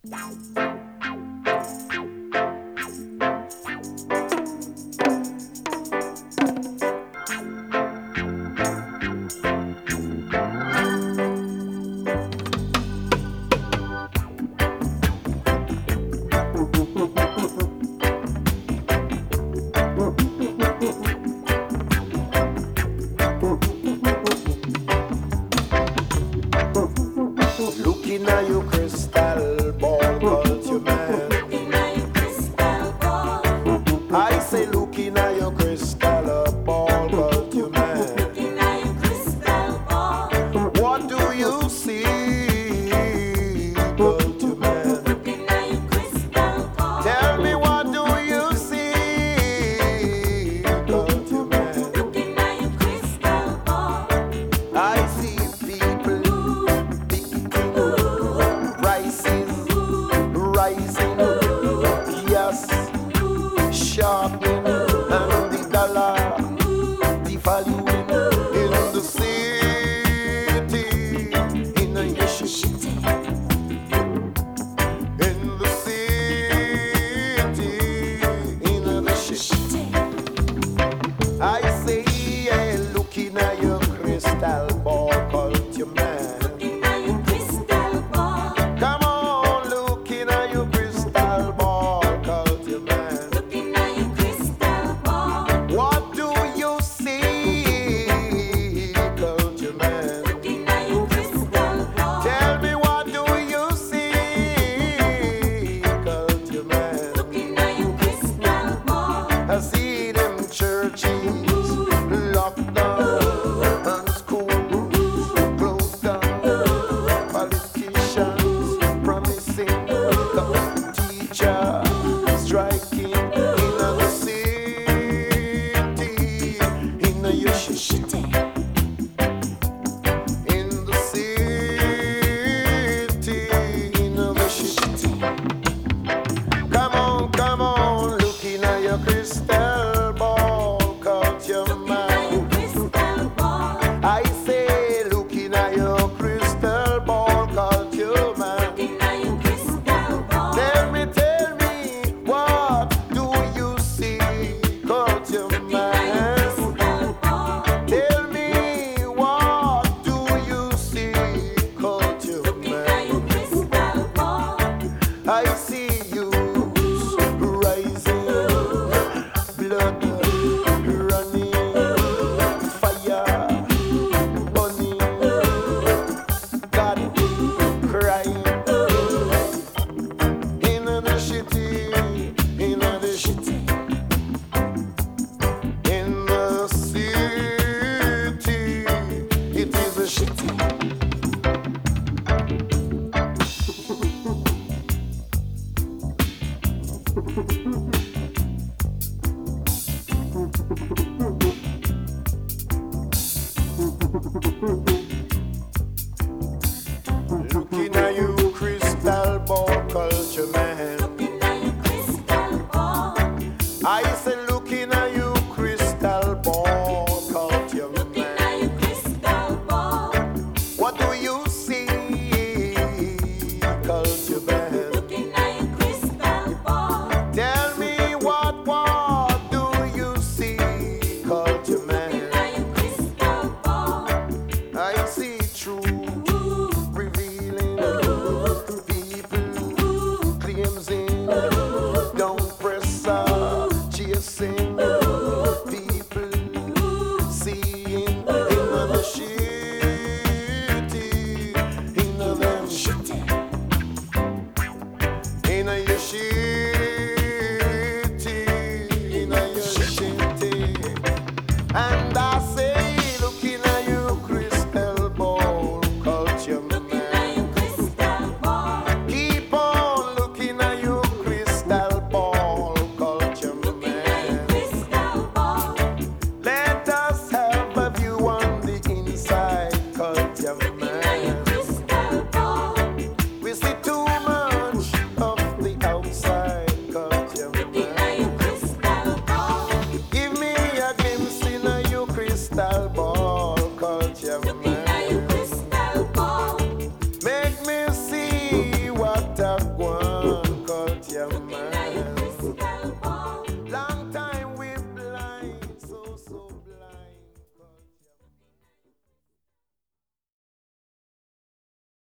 Looking at your crystal ball, culture man. Looking at your crystal ball. I say looking at your crystal ball, culture man. Looking at your crystal ball. What do you see, culture man? Looking at your crystal ball. Tell me what do you see, culture man? Looking at your crystal ball. I see people picking prices rising, yes, sharpening, and the dollar devaluing in the city, in the city, in the city, in the city. I say, yeah, looking at your crystal ball, culture man. Looking at your crystal ball. Come on, looking at your crystal ball, culture man. Looking at your crystal ball. What do you see, culture man? Looking at your crystal ball. Tell me what do you see, culture man? Looking at your crystal ball. I see them churches locked down and schools closed down. Politicians promising, teachers striking in the city, in the city, in the city, in the city. Come on, looking at your crystal ball, culture Looking at man. your crystal ball. I say, looking at your crystal ball, culture man. Looking at your crystal ball. Tell me, what do you see, culture Looking at your man? crystal ball. Tell me, what do you see, culture Looking at man? your crystal ball. I see